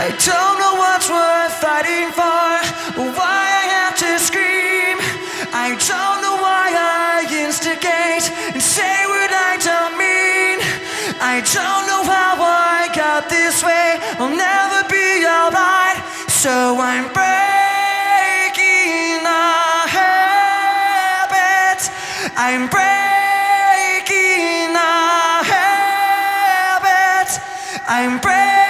I don't know what's worth fighting for, or why I have to scream. I don't know why I instigate and say what I don't mean. I don't know how I got this way, I'll never be alright. So I'm breaking a habit. I'm breaking a habit. I'm breaking